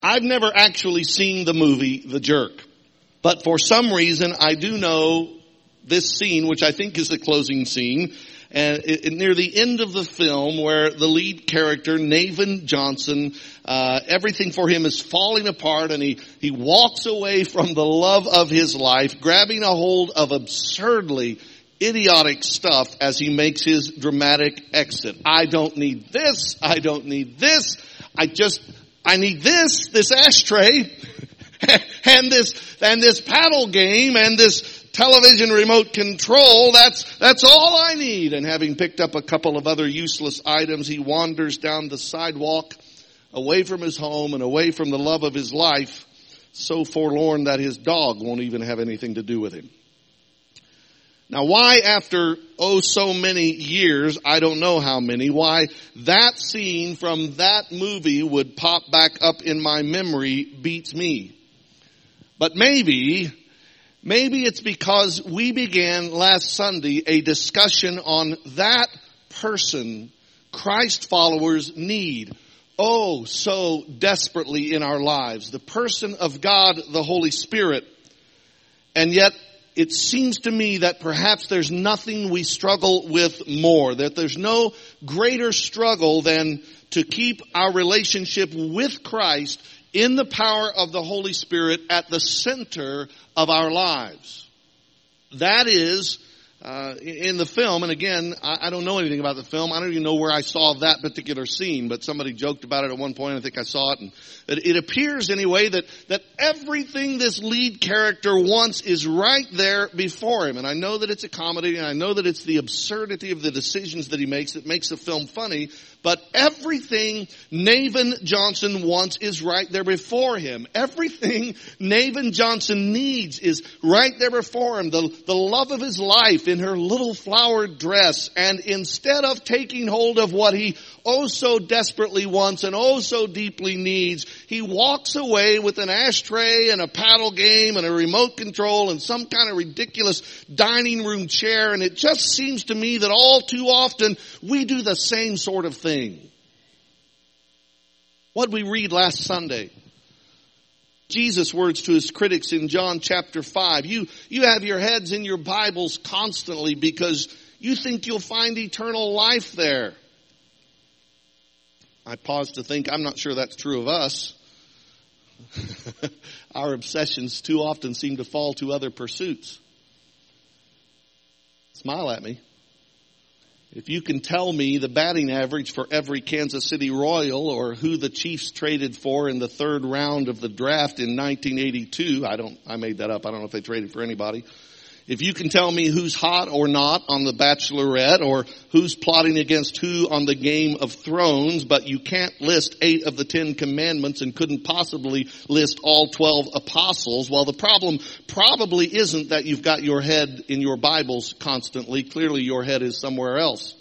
I've never actually seen the movie The Jerk, but for some reason I do know this scene, which I think is the closing scene, and near the end of the film, where the lead character, Navin Johnson, everything for him is falling apart, and he walks away from the love of his life, grabbing a hold of absurdly idiotic stuff as he makes his dramatic exit. I don't need this. I don't need this. I need this ashtray, and this paddle game, and this television remote control. That's all I need. And having picked up a couple of other useless items, he wanders down the sidewalk, away from his home and away from the love of his life, so forlorn that his dog won't even have anything to do with him. Now, why after, so many years, I don't know how many, why that scene from that movie would pop back up in my memory beats me. But maybe it's because we began last Sunday a discussion on that person Christ followers need so desperately in our lives. The person of God, the Holy Spirit. And yet, it seems to me that perhaps there's nothing we struggle with more, that there's no greater struggle than to keep our relationship with Christ in the power of the Holy Spirit at the center of our lives. That is, in the film, and again, I don't know anything about the film. I don't even know where I saw that particular scene, but somebody joked about it at one point. I think I saw it. And it appears anyway that everything this lead character wants is right there before him. And I know that it's a comedy, and I know that it's the absurdity of the decisions that he makes that makes the film funny. But everything Navin Johnson wants is right there before him. Everything Navin Johnson needs is right there before him. The love of his life in her little flowered dress. And instead of taking hold of what he so desperately wants and so deeply needs, he walks away with an ashtray and a paddle game and a remote control and some kind of ridiculous dining room chair. And it just seems to me that all too often we do the same sort of thing. What did we read last Sunday? Jesus' words to his critics in John chapter 5. You have your heads in your Bibles constantly because you think you'll find eternal life there. I pause to think, I'm not sure that's true of us. Our obsessions too often seem to fall to other pursuits. Smile at me. If you can tell me the batting average for every Kansas City Royal or who the Chiefs traded for in the third round of the draft in 1982, I made that up. I don't know if they traded for anybody. If you can tell me who's hot or not on The Bachelorette or who's plotting against who on the Game of Thrones, but you can't list 8 of the 10 commandments and couldn't possibly list all 12 apostles, well, the problem probably isn't that you've got your head in your Bibles constantly. Clearly your head is somewhere else.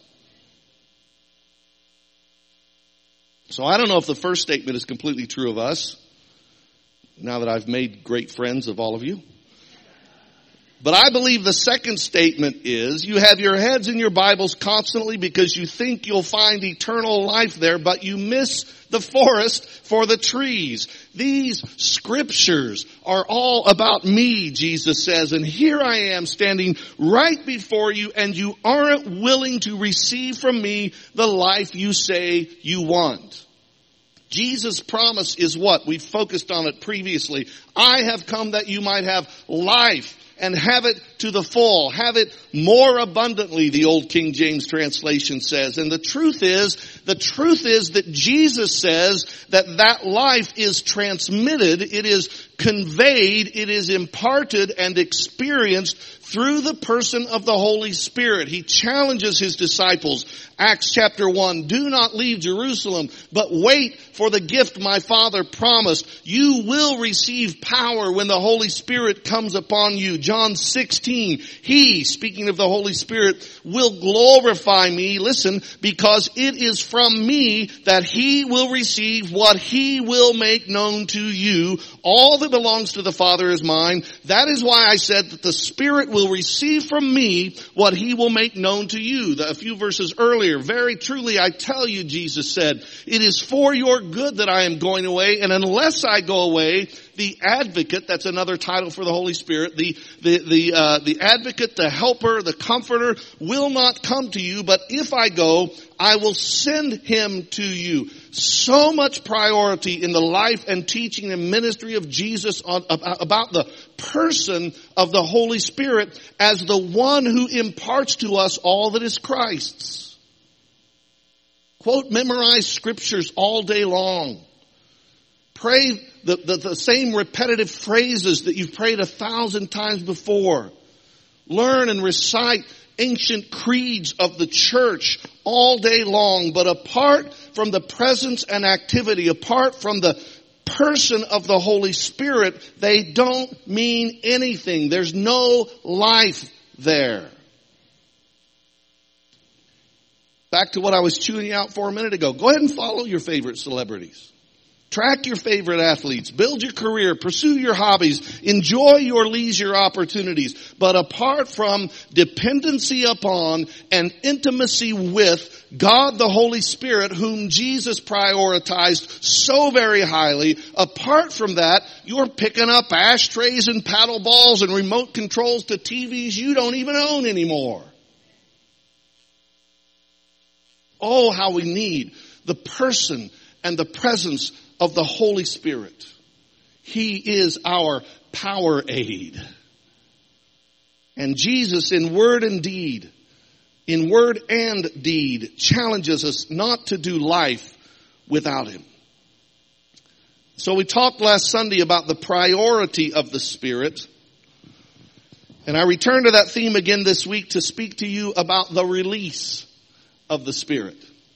So I don't know if the first statement is completely true of us, now that I've made great friends of all of you. But I believe the second statement is you have your heads in your Bibles constantly because you think you'll find eternal life there, but you miss the forest for the trees. These scriptures are all about me, Jesus says, and here I am standing right before you, and you aren't willing to receive from me the life you say you want. Jesus' promise is what? We've focused on it previously. I have come that you might have life and have it to the full, have it more abundantly, the old King James translation says. And the truth is that Jesus says that life is transmitted, it is conveyed, it is imparted and experienced through the person of the Holy Spirit. He challenges his disciples. Acts chapter 1, do not leave Jerusalem, but wait for the gift my Father promised. You will receive power when the Holy Spirit comes upon you. John 16, 16, He, speaking of the Holy Spirit, will glorify me, listen, because it is from me that He will receive what He will make known to you. All that belongs to the Father is mine. That is why I said that the Spirit will receive from me what He will make known to you. A few verses earlier, very truly I tell you, Jesus said, it is for your good that I am going away, and unless I go away, the advocate, that's another title for the Holy Spirit, the advocate, the helper, the comforter will not come to you, but if I go, I will send him to you. So much priority in the life and teaching and ministry of Jesus about the person of the Holy Spirit as the one who imparts to us all that is Christ's. Quote, memorize scriptures all day long. Pray the same repetitive phrases that you've prayed 1,000 times before. Learn and recite ancient creeds of the church all day long. But apart from the presence and activity, apart from the person of the Holy Spirit, they don't mean anything. There's no life there. Back to what I was chewing you out for a minute ago. Go ahead and follow your favorite celebrities. Track your favorite athletes. Build your career. Pursue your hobbies. Enjoy your leisure opportunities. But apart from dependency upon and intimacy with God the Holy Spirit, whom Jesus prioritized so very highly, apart from that, you're picking up ashtrays and paddle balls and remote controls to TVs you don't even own anymore. Oh, how we need the person and the presence of the Holy Spirit. He is our power aid. And Jesus in word and deed, challenges us not to do life without Him. So we talked last Sunday about the priority of the Spirit. And I return to that theme again this week to speak to you about the release of the Spirit.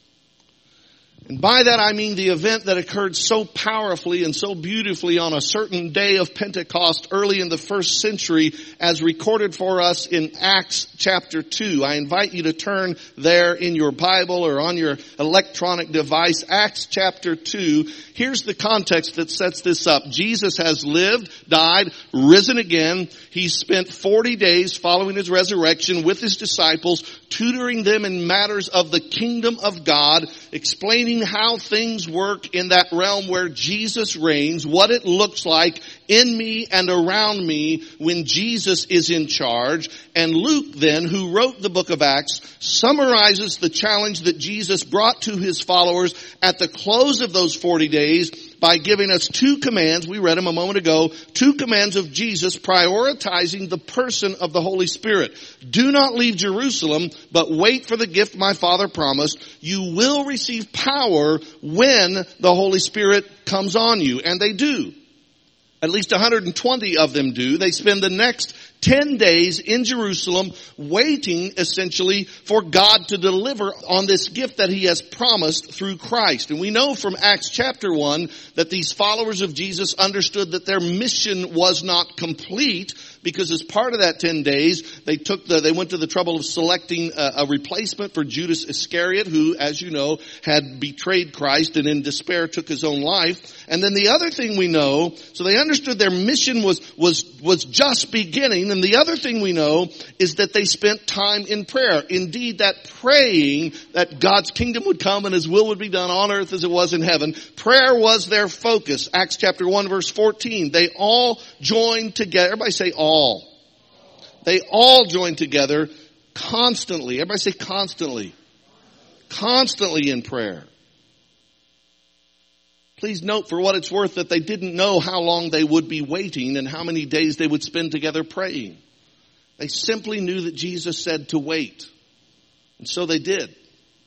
And by that I mean the event that occurred so powerfully and so beautifully on a certain day of Pentecost early in the first century as recorded for us in Acts chapter 2. I invite you to turn there in your Bible or on your electronic device. Acts chapter 2. Here's the context that sets this up. Jesus has lived, died, risen again. He spent 40 days following His resurrection with His disciples, tutoring them in matters of the kingdom of God, explaining how things work in that realm where Jesus reigns, what it looks like in me and around me when Jesus is in charge. And Luke then, who wrote the book of Acts, summarizes the challenge that Jesus brought to His followers at the close of those 40 days by giving us two commands. We read them a moment ago. Two commands of Jesus prioritizing the person of the Holy Spirit. Do not leave Jerusalem, but wait for the gift my Father promised. You will receive power when the Holy Spirit comes on you. And they do. At least 120 of them do. They spend the next 10 days in Jerusalem waiting essentially for God to deliver on this gift that He has promised through Christ. And we know from Acts chapter 1 that these followers of Jesus understood that their mission was not complete, because as part of that 10 days, they went to the trouble of selecting a replacement for Judas Iscariot, who, as you know, had betrayed Christ and in despair took his own life. And then the other thing we know, so they understood their mission was just beginning. And the other thing we know is that they spent time in prayer. Indeed, that praying that God's kingdom would come and His will would be done on earth as it was in heaven. Prayer was their focus. Acts chapter 1 verse 14. They all joined together. Everybody say all. They all joined together constantly. Everybody say constantly. Constantly in prayer. Please note for what it's worth that they didn't know how long they would be waiting and how many days they would spend together praying. They simply knew that Jesus said to wait. And so they did.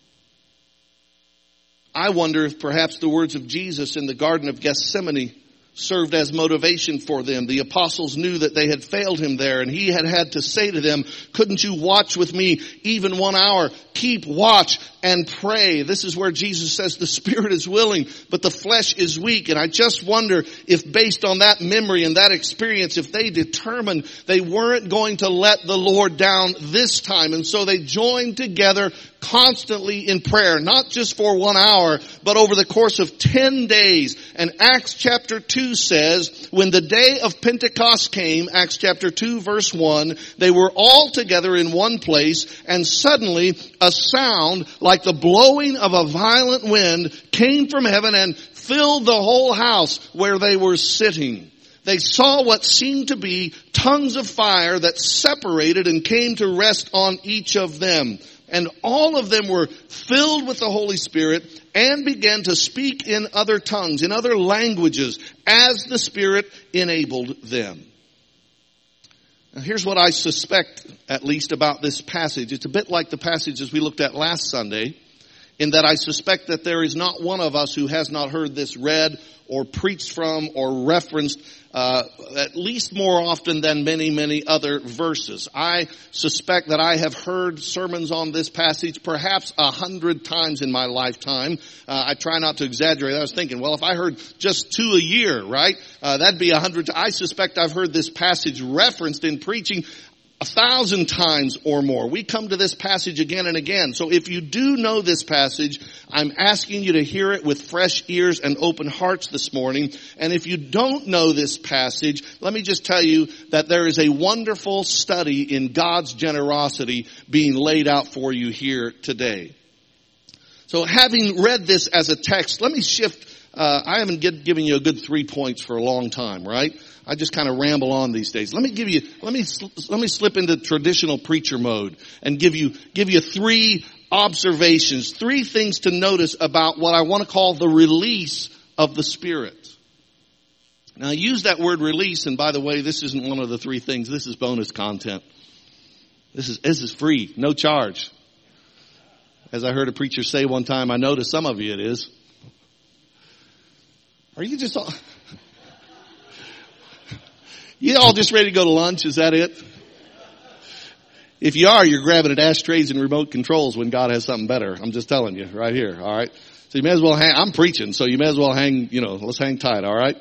I wonder if perhaps the words of Jesus in the Garden of Gethsemane served as motivation for them. The apostles knew that they had failed him there, and he had to say to them, couldn't you watch with me even 1 hour? Keep watch and pray. This is where Jesus says the spirit is willing, but the flesh is weak. And I just wonder if based on that memory and that experience, if they determined they weren't going to let the Lord down this time. And so they joined together constantly in prayer, not just for 1 hour, but over the course of 10 days. And Acts chapter 2 says, when the day of Pentecost came, Acts chapter 2 verse 1, they were all together in one place, and suddenly a sound like the blowing of a violent wind came from heaven and filled the whole house where they were sitting. They saw what seemed to be tongues of fire that separated and came to rest on each of them. And all of them were filled with the Holy Spirit and began to speak in other tongues, in other languages, as the Spirit enabled them. Now here's what I suspect, at least, about this passage. It's a bit like the passages we looked at last Sunday, in that I suspect that there is not one of us who has not heard this read or preached from or referenced at least more often than many, many other verses. I suspect that I have heard sermons on this passage perhaps 100 times in my lifetime. I try not to exaggerate. I was thinking, well, if I heard just 2 a year, right, that'd be 100. I suspect I've heard this passage referenced in preaching 1,000 times or more. We come to this passage again and again. So if you do know this passage, I'm asking you to hear it with fresh ears and open hearts this morning. And if you don't know this passage, let me just tell you that there is a wonderful study in God's generosity being laid out for you here today. So having read this as a text, let me shift. I haven't given you a good 3 points for a long time, right? I just kind of ramble on these days. Let me slip into traditional preacher mode and give you 3 observations, 3 things to notice about what I want to call the release of the Spirit. Now I use that word release, and by the way, this isn't one of the 3 things. This is bonus content. This is free, no charge. As I heard a preacher say one time, I know to some of you it is. Are you just all... You all just ready to go to lunch? Is that it? If you are, you're grabbing at ashtrays and remote controls when God has something better. I'm just telling you right here. All right. So you may as well I'm preaching, so you may as well let's hang tight. All right.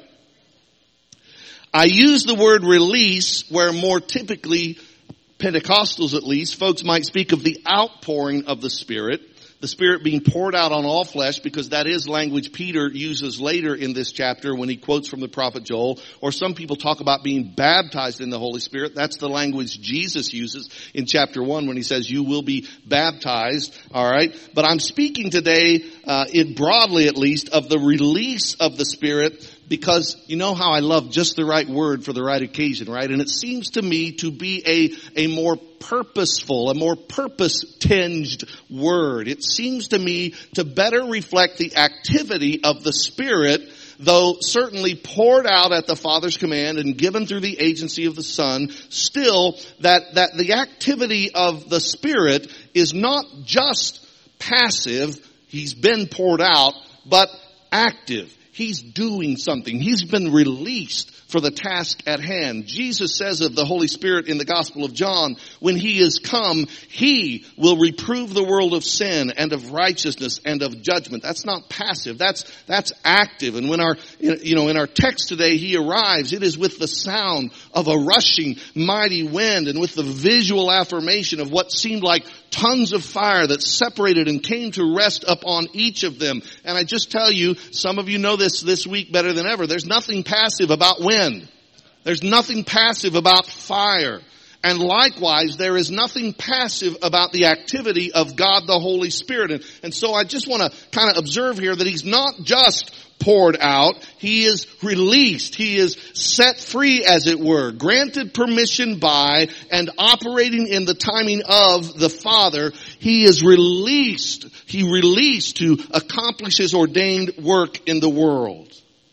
I use the word release where more typically Pentecostals, at least, folks might speak of the outpouring of the Spirit. The Spirit being poured out on all flesh, because that is language Peter uses later in this chapter when he quotes from the prophet Joel. Or some people talk about being baptized in the Holy Spirit. That's the language Jesus uses in chapter 1 when he says, you will be baptized. All right. But I'm speaking today, broadly at least, of the release of the Spirit, because you know how I love just the right word for the right occasion, right? And it seems to me to be a more purposeful, a more purpose-tinged word. It seems to me to better reflect the activity of the Spirit, though certainly poured out at the Father's command and given through the agency of the Son. Still, that the activity of the Spirit is not just passive, he's been poured out, but active. He's doing something. He's been released for the task at hand. Jesus says of the Holy Spirit in the Gospel of John, when he is come, he will reprove the world of sin and of righteousness and of judgment. That's not passive. That's active. And when in our text today, he arrives, it is with the sound of a rushing mighty wind and with the visual affirmation of what seemed like tongues of fire that separated and came to rest upon each of them. And I just tell you, some of you know this week better than ever. There's nothing passive about wind. There's nothing passive about fire. And likewise, there is nothing passive about the activity of God the Holy Spirit. And so I just want to kind of observe here that he's not just poured out. He is released. He is set free, as it were, granted permission by and operating in the timing of the Father. He is released. He released to accomplish his ordained work in the world.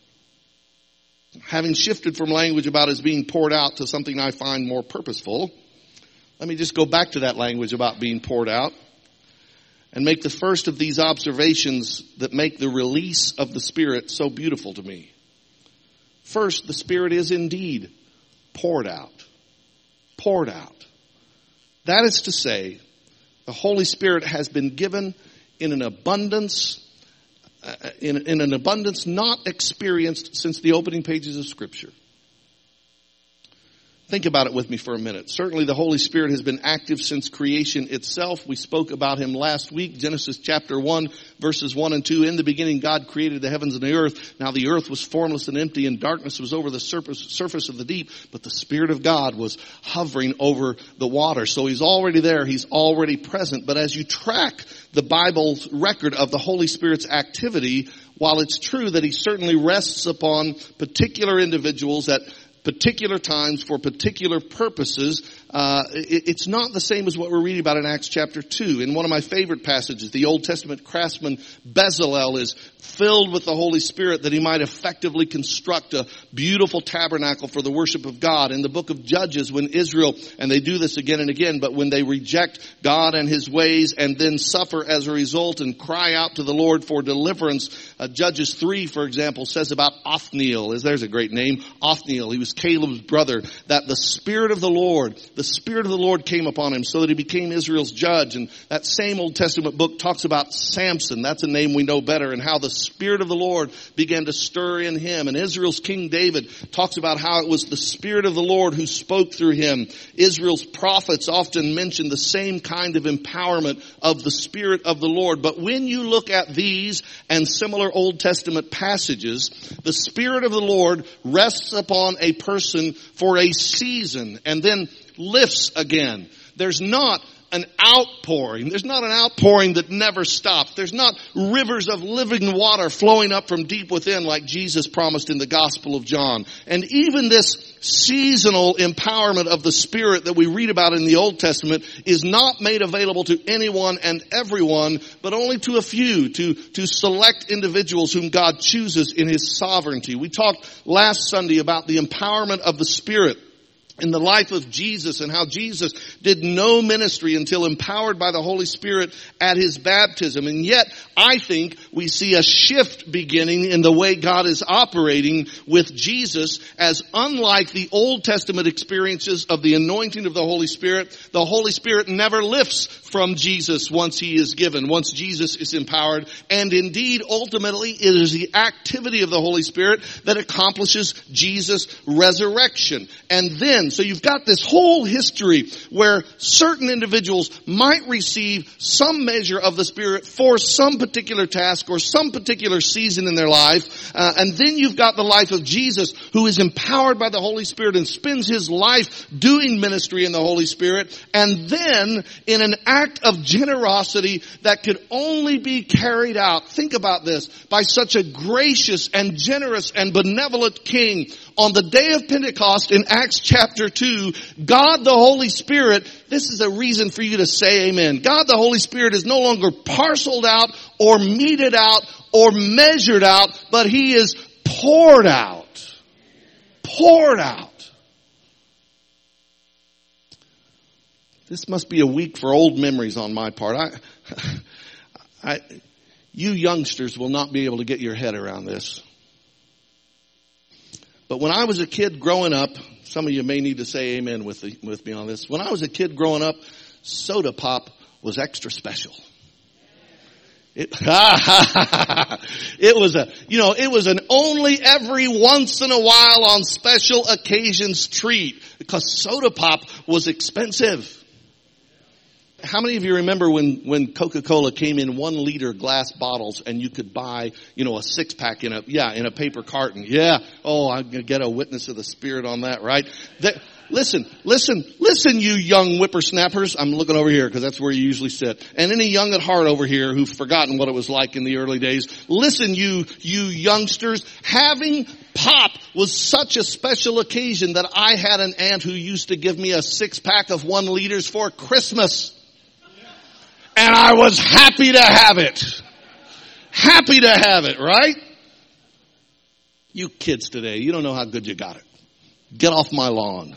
Having shifted from language about his being poured out to something I find more purposeful, let me just go back to that language about being poured out and make the first of these observations that make the release of the Spirit so beautiful to me. First, the Spirit is indeed poured out. Poured out. That is to say, the Holy Spirit has been given in an abundance, in an abundance not experienced since the opening pages of Scripture. Think about it with me for a minute. Certainly the Holy Spirit has been active since creation itself. We spoke about him last week, Genesis chapter 1, verses 1 and 2. In the beginning, God created the heavens and the earth. Now the earth was formless and empty, and darkness was over the surface of the deep. But the Spirit of God was hovering over the water. So he's already there. He's already present. But as you track the Bible's record of the Holy Spirit's activity, while it's true that he certainly rests upon particular individuals at particular times for particular purposes, it's not the same as what we're reading about in Acts chapter 2. In one of my favorite passages, the Old Testament craftsman Bezalel is filled with the Holy Spirit that he might effectively construct a beautiful tabernacle for the worship of God. In the book of Judges, when Israel, and they do this again and again, but when they reject God and his ways and then suffer as a result and cry out to the Lord for deliverance, Judges 3, for example, says about Othniel, there's a great name, Othniel, he was Caleb's brother, that the Spirit of the Lord came upon him so that he became Israel's judge. And that same Old Testament book talks about Samson, that's a name we know better, and how the Spirit of the Lord began to stir in him. And Israel's King David talks about how it was the Spirit of the Lord who spoke through him. Israel's prophets often mention the same kind of empowerment of the Spirit of the Lord. But when you look at these and similar Old Testament passages, the Spirit of the Lord rests upon a person for a season and then lifts again. There's not an outpouring. There's not an outpouring that never stops. There's not rivers of living water flowing up from deep within like Jesus promised in the Gospel of John. And even this seasonal empowerment of the Spirit that we read about in the Old Testament is not made available to anyone and everyone, but only to a few, to select individuals whom God chooses in his sovereignty. We talked last Sunday about the empowerment of the Spirit in the life of Jesus and how Jesus did no ministry until empowered by the Holy Spirit at his baptism. And yet, I think we see a shift beginning in the way God is operating with Jesus, as unlike the Old Testament experiences of the anointing of the Holy Spirit never lifts from Jesus once he is given, once Jesus is empowered. And indeed, ultimately, it is the activity of the Holy Spirit that accomplishes Jesus' resurrection. And then, so you've got this whole history where certain individuals might receive some measure of the Spirit for some particular task or some particular season in their life. And then you've got the life of Jesus, who is empowered by the Holy Spirit and spends his life doing ministry in the Holy Spirit. And then, in an act of generosity that could only be carried out, think about this, by such a gracious and generous and benevolent King, on the day of Pentecost in Acts chapter 2, God the Holy Spirit, this is a reason for you to say amen. God the Holy Spirit is no longer parceled out or meted out or measured out, but he is poured out. Poured out. This must be a week for old memories on my part. You youngsters will not be able to get your head around this. But when I was a kid growing up, some of you may need to say amen with me on this. When I was a kid growing up, soda pop was extra special. It was an only every once in a while on special occasions treat, because soda pop was expensive. How many of you remember when Coca-Cola came in 1 liter glass bottles and you could buy, a 6-pack in a paper carton? Yeah. Oh, I'm going to get a witness of the Spirit on that, right? Listen, you young whippersnappers. I'm looking over here because that's where you usually sit. And any young at heart over here who've forgotten what it was like in the early days. Listen, you youngsters, having pop was such a special occasion that I had an aunt who used to give me a 6-pack of 1 liters for Christmas. And I was happy to have it. Happy to have it, right? You kids today, you don't know how good you got it. Get off my lawn.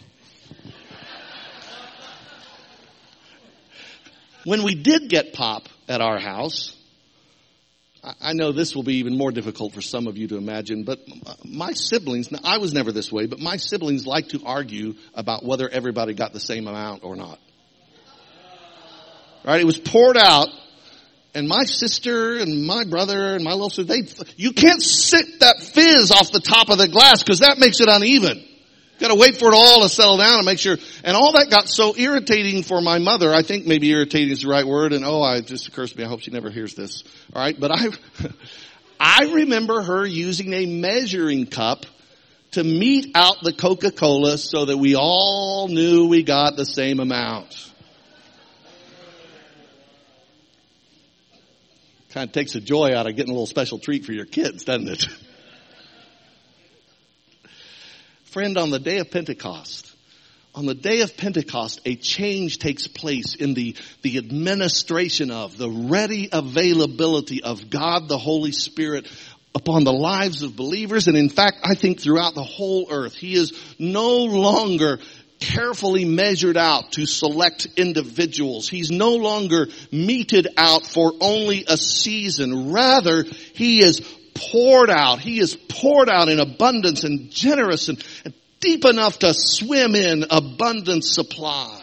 When we did get pop at our house, I know this will be even more difficult for some of you to imagine, but my siblings, now I was never this way, but my siblings like to argue about whether everybody got the same amount or not. Right? It was poured out, and my sister and my brother and my little sister, you can't sit that fizz off the top of the glass because that makes it uneven. Got to wait for it all to settle down and make sure. And all that got so irritating for my mother. I think maybe irritating is the right word. And it just occurs to me. I hope she never hears this. All right. But I remember her using a measuring cup to mete out the Coca-Cola so that we all knew we got the same amount. Kind of takes the joy out of getting a little special treat for your kids, doesn't it? Friend, on the day of Pentecost, a change takes place in the administration of, the ready availability of God the Holy Spirit upon the lives of believers. And in fact, I think throughout the whole earth, He is no longer carefully measured out to select individuals. He's no longer meted out for only a season. Rather, He is poured out. He is poured out in abundance and generous and deep enough to swim in abundant supply.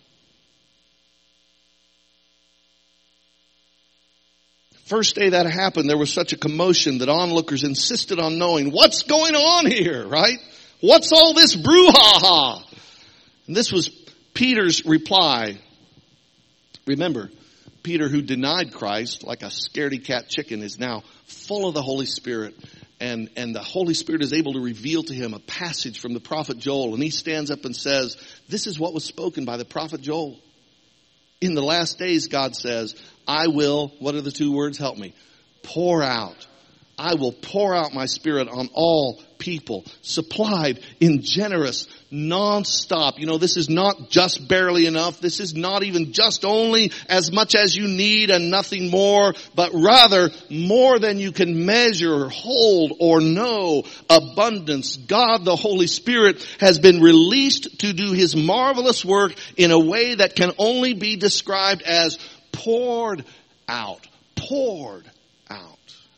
First day that happened, there was such a commotion that onlookers insisted on knowing what's going on here, right? What's all this brouhaha? And this was Peter's reply. Remember, Peter, who denied Christ like a scaredy cat chicken, is now full of the Holy Spirit. And the Holy Spirit is able to reveal to him a passage from the prophet Joel. And he stands up and says, this is what was spoken by the prophet Joel. In the last days, God says, I will, what are the two words? Help me. Pour out. I will pour out my Spirit on all people, supplied in generous, non-stop. You know, this is not just barely enough. This is not even just only as much as you need and nothing more, but rather more than you can measure, hold, or know. Abundance. God, the Holy Spirit, has been released to do His marvelous work in a way that can only be described as poured out. Poured out.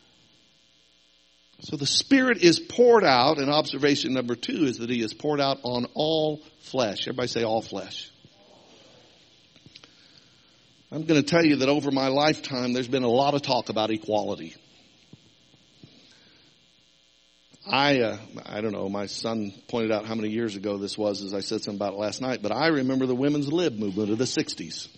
So the Spirit is poured out, and observation number 2 is that He is poured out on all flesh. Everybody say all flesh. I'm going to tell you that over my lifetime, there's been a lot of talk about equality. I don't know, my son pointed out how many years ago this was as I said something about it last night, but I remember the women's lib movement of the 60s.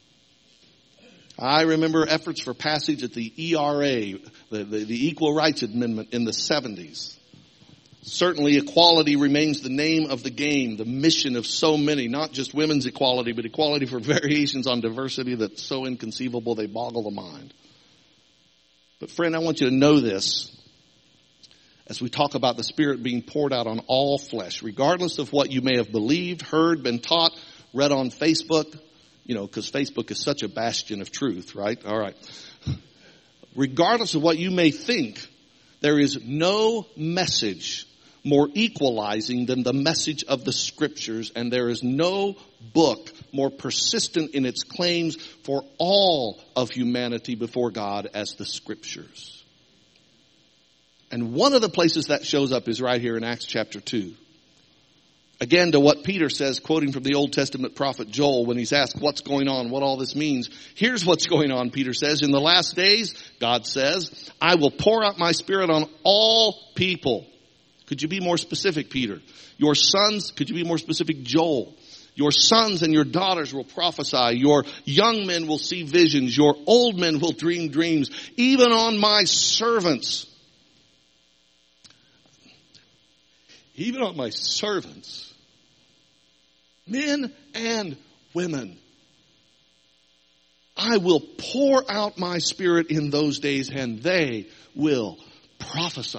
I remember efforts for passage at the ERA, the Equal Rights Amendment in the 70s. Certainly equality remains the name of the game, the mission of so many, not just women's equality, but equality for variations on diversity that's so inconceivable they boggle the mind. But friend, I want you to know this as we talk about the Spirit being poured out on all flesh, regardless of what you may have believed, heard, been taught, read on Facebook. You know, because Facebook is such a bastion of truth, right? All right. Regardless of what you may think, there is no message more equalizing than the message of the Scriptures, and there is no book more persistent in its claims for all of humanity before God as the Scriptures. And one of the places that shows up is right here in Acts chapter 2. Again, to what Peter says, quoting from the Old Testament prophet Joel, when he's asked what's going on, what all this means. Here's what's going on, Peter says. In the last days, God says, I will pour out my Spirit on all people. Could you be more specific, Peter? Your sons, could you be more specific, Joel? Your sons and your daughters will prophesy. Your young men will see visions. Your old men will dream dreams. Even on my servants. Even on my servants, men and women, I will pour out my Spirit in those days, and they will prophesy.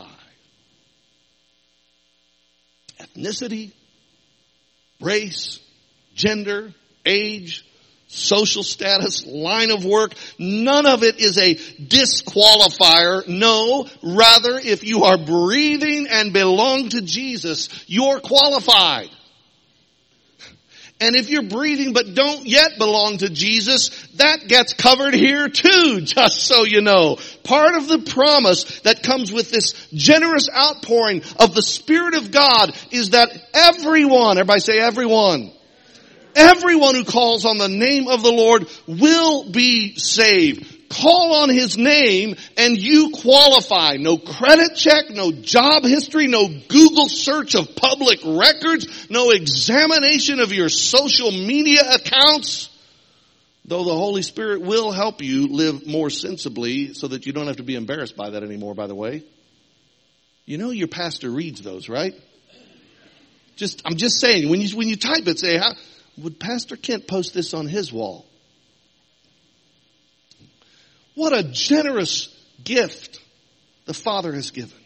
Ethnicity, race, gender, age, social status, line of work, none of it is a disqualifier. No, rather, if you are breathing and belong to Jesus, you're qualified. And if you're breathing but don't yet belong to Jesus, that gets covered here too, just so you know. Part of the promise that comes with this generous outpouring of the Spirit of God is that everyone, everybody say everyone who calls on the name of the Lord will be saved. Call on His name and you qualify. No credit check, no job history, no Google search of public records, no examination of your social media accounts. Though the Holy Spirit will help you live more sensibly so that you don't have to be embarrassed by that anymore, by the way. You know your pastor reads those, right? I'm just saying, when you type it, say, would Pastor Kent post this on his wall? What a generous gift the Father has given.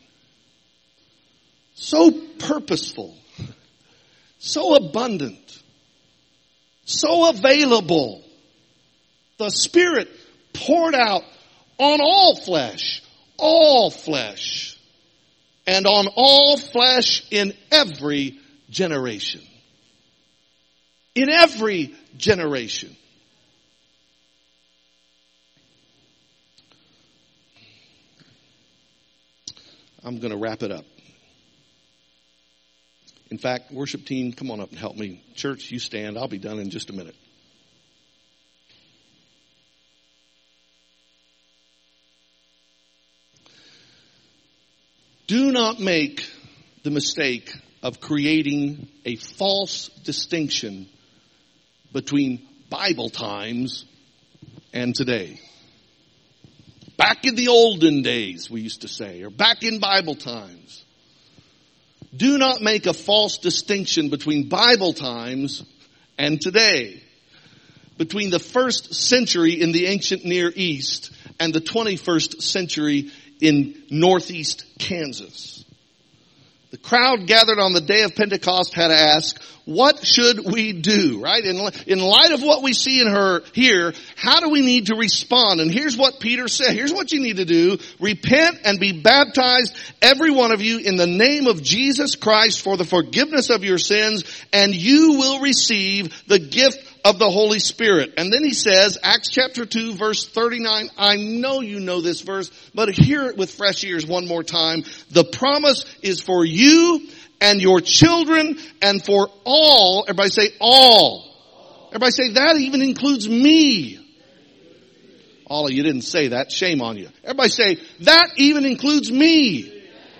So purposeful, so abundant, so available. The Spirit poured out on all flesh, and on all flesh in every generation. In every generation. I'm going to wrap it up. In fact, worship team, come on up and help me. Church, you stand. I'll be done in just a minute. Do not make the mistake of creating a false distinction between Bible times and today. Back in the olden days, we used to say, or back in Bible times. Do not make a false distinction between Bible times and today. Between the first century in the ancient Near East and the 21st century in northeast Kansas. The crowd gathered on the day of Pentecost had to ask, what should we do, right? In light of what we see in here, how do we need to respond? And here's what Peter said. Here's what you need to do. Repent and be baptized, every one of you, in the name of Jesus Christ for the forgiveness of your sins, and you will receive the gift of the Holy Spirit. And then he says, Acts chapter 2, verse 39, I know you know this verse, but hear it with fresh ears one more time. The promise is for you and your children and for all. Everybody say all. Everybody say that even includes me. All of you didn't say that. Shame on you. Everybody say that even includes me.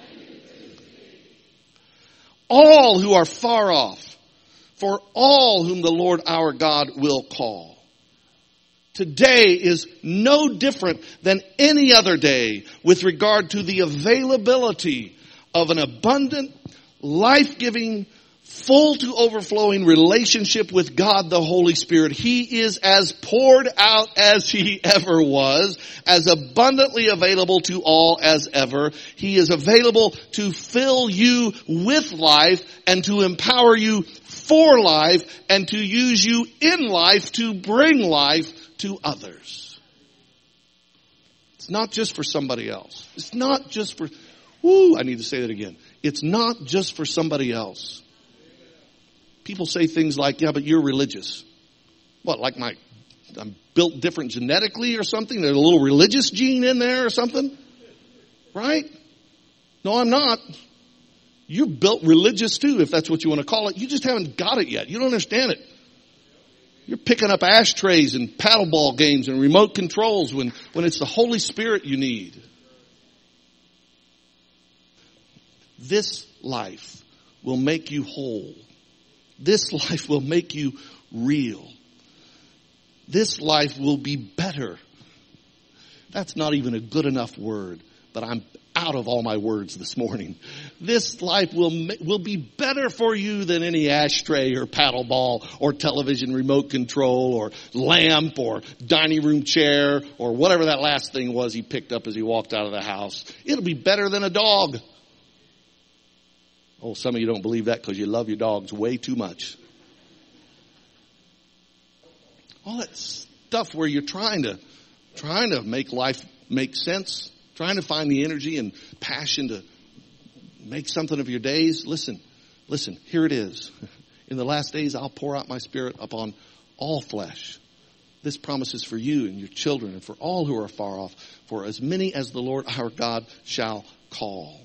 All who are far off. For all whom the Lord our God will call. Today is no different than any other day with regard to the availability of an abundant, life-giving, full to overflowing relationship with God the Holy Spirit. He is as poured out as He ever was, as abundantly available to all as ever. He is available to fill you with life and to empower you for life and to use you in life to bring life to others. It's not just for somebody else. It's not just for, I need to say that again. It's not just for somebody else. People say things like, yeah, but you're religious. What, like I'm built different genetically or something? There's a little religious gene in there or something? Right? No, I'm not. You're built religious too, if that's what you want to call it. You just haven't got it yet. You don't understand it. You're picking up ashtrays and paddleball games and remote controls when it's the Holy Spirit you need. This life will make you whole. This life will make you real. This life will be better. That's not even a good enough word, but I'm out of all my words this morning. This life will be better for you than any ashtray or paddleball or television remote control or lamp or dining room chair or whatever that last thing was he picked up as he walked out of the house. It'll be better than a dog. Oh, some of you don't believe that because you love your dogs way too much. All that stuff where you're trying to make life make sense, trying to find the energy and passion to make something of your days. Listen, here it is. In the last days, I'll pour out my Spirit upon all flesh. This promise is for you and your children and for all who are far off, for as many as the Lord our God shall call.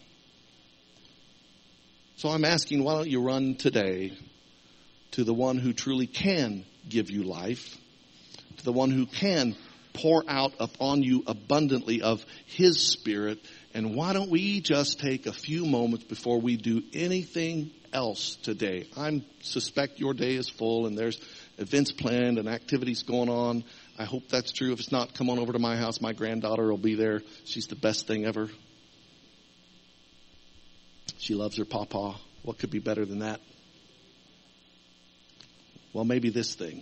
So I'm asking, why don't you run today to the one who truly can give you life, to the one who can pour out upon you abundantly of His Spirit. And why don't we just take a few moments before we do anything else today? I suspect your day is full and there's events planned and activities going on. I hope that's true. If it's not, come on over to my house. My granddaughter will be there. She's the best thing ever. She loves her pawpaw. What could be better than that? Well, maybe this thing.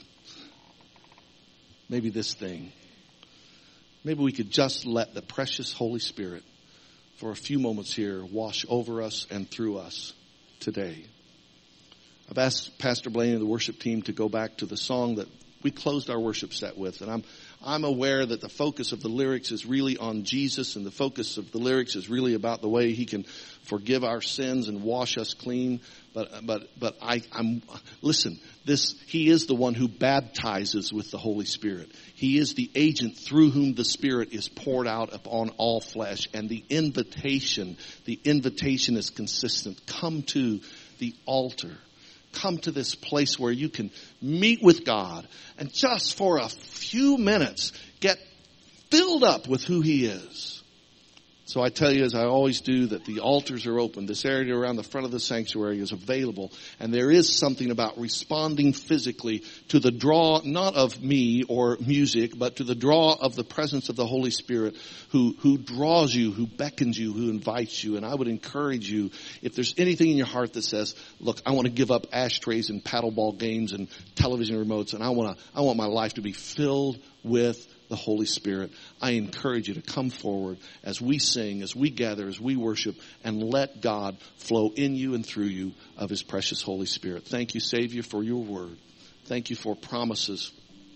Maybe this thing. Maybe we could just let the precious Holy Spirit for a few moments here wash over us and through us today. I've asked Pastor Blaine and the worship team to go back to the song that we closed our worship set with. And I'm aware that the focus of the lyrics is really on Jesus, and the focus of the lyrics is really about the way He can forgive our sins and wash us clean. But listen, He is the one who baptizes with the Holy Spirit. He is the agent through whom the Spirit is poured out upon all flesh. And the invitation is consistent. Come to the altar. Come to this place where you can meet with God and just for a few minutes get filled up with who He is. So I tell you, as I always do, that the altars are open. This area around the front of the sanctuary is available. And there is something about responding physically to the draw, not of me or music, but to the draw of the presence of the Holy Spirit who draws you, who beckons you, who invites you. And I would encourage you, if there's anything in your heart that says, look, I want to give up ashtrays and paddleball games and television remotes, and I want my life to be filled with the Holy Spirit, I encourage you to come forward as we sing, as we gather, as we worship, and let God flow in you and through you of His precious Holy Spirit. Thank you, Savior, for your word. Thank you for promises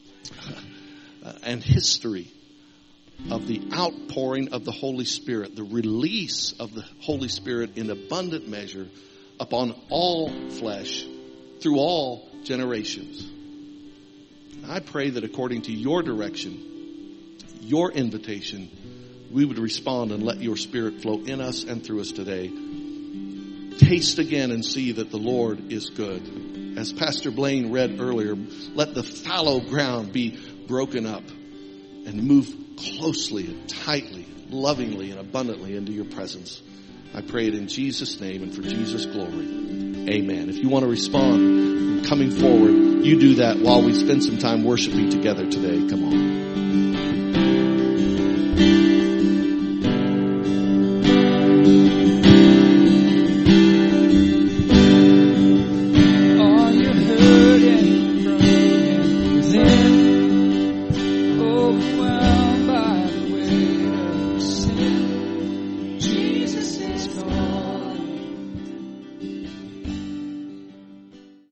and history of the outpouring of the Holy Spirit, the release of the Holy Spirit in abundant measure upon all flesh through all generations. I pray that according to your direction, your invitation, we would respond and let your Spirit flow in us and through us today. Taste again and see that the Lord is good. As Pastor Blaine read earlier, let the fallow ground be broken up and move closely and tightly, lovingly and abundantly into your presence. I pray it in Jesus' name and for Jesus' glory. Amen. If you want to respond coming forward, you do that while we spend some time worshiping together today. Come on.